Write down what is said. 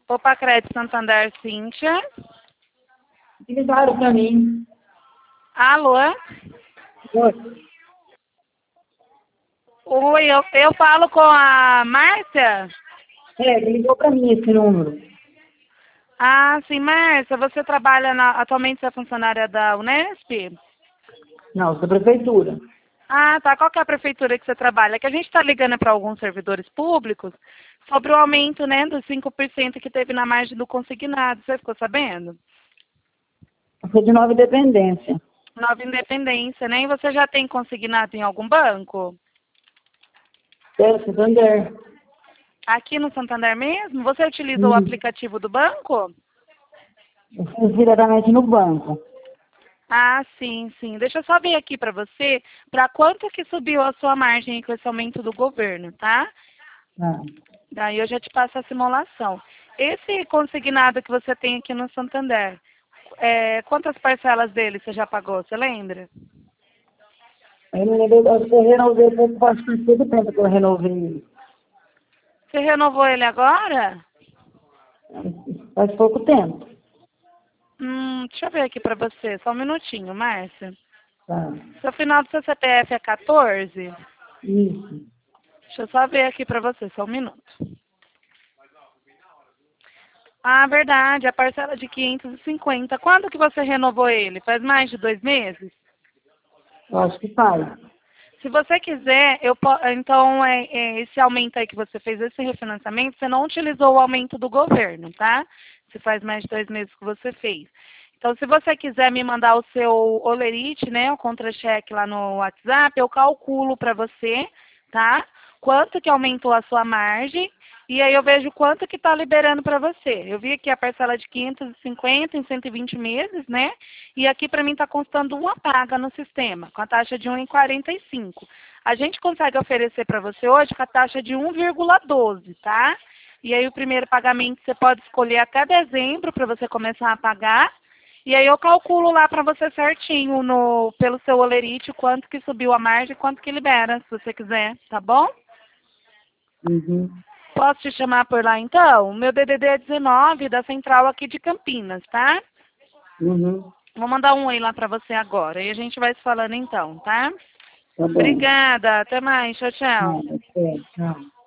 Opa, Crédito Santander, Cíntia. Ligaram para mim. Alô? Oi. Oi, eu falo com a Márcia? Ele ligou para mim esse número. Ah, sim, Márcia, você trabalha atualmente você é funcionária da Unesp? Não, da prefeitura. Ah, tá. Qual que é a prefeitura que você trabalha? É que a gente está ligando para alguns servidores públicos sobre o aumento, né, dos 5% que teve na margem do consignado. Você ficou sabendo? Eu sou de Nova Independência. Nova Independência, né? E você já tem consignado em algum banco? Santander. Aqui no Santander mesmo? Você utiliza o Sim. aplicativo do banco? Eu fiz diretamente no banco. Ah, sim, sim. Deixa eu só ver aqui para você, para quanto que subiu a sua margem com esse aumento do governo, tá? Ah, Daí eu já te passo a simulação. Esse consignado que você tem aqui no Santander, quantas parcelas dele você já pagou, você lembra? aí me lembrei, eu acho que eu renovei, faz pouco tempo que eu renovei ele. Você renovou ele agora? Faz pouco tempo. Deixa eu ver aqui para você, só um minutinho, Márcia. Tá. Seu final do seu CPF é 14? Isso. Deixa eu só ver aqui para você, só um minuto. Ah, verdade, a parcela de 550. Quando que você renovou ele? Faz mais de 2 meses? Eu acho que faz. Se você quiser, então esse aumento aí que você fez, esse refinanciamento, você não utilizou o aumento do governo, tá? Se faz mais de 2 meses que você fez. Então, se você quiser me mandar o seu olerite, né, o contra-cheque lá no WhatsApp, eu calculo para você, tá? Quanto que aumentou a sua margem e aí eu vejo quanto que está liberando para você. Eu vi aqui a parcela de 550 em 120 meses, né? E aqui para mim está constando uma paga no sistema, com a taxa de 1,45. A gente consegue oferecer para você hoje com a taxa de 1,12, tá? E aí o primeiro pagamento você pode escolher até dezembro para você começar a pagar. E aí eu calculo lá para você certinho pelo seu olerite quanto que subiu a margem e quanto que libera, se você quiser, tá bom? Uhum. Posso te chamar por lá então? Meu DDD é 19 da central aqui de Campinas, tá? Uhum. Vou mandar um oi lá para você agora e a gente vai se falando então, tá? Tá bom. Obrigada, até mais, tchau, tchau. Tchau.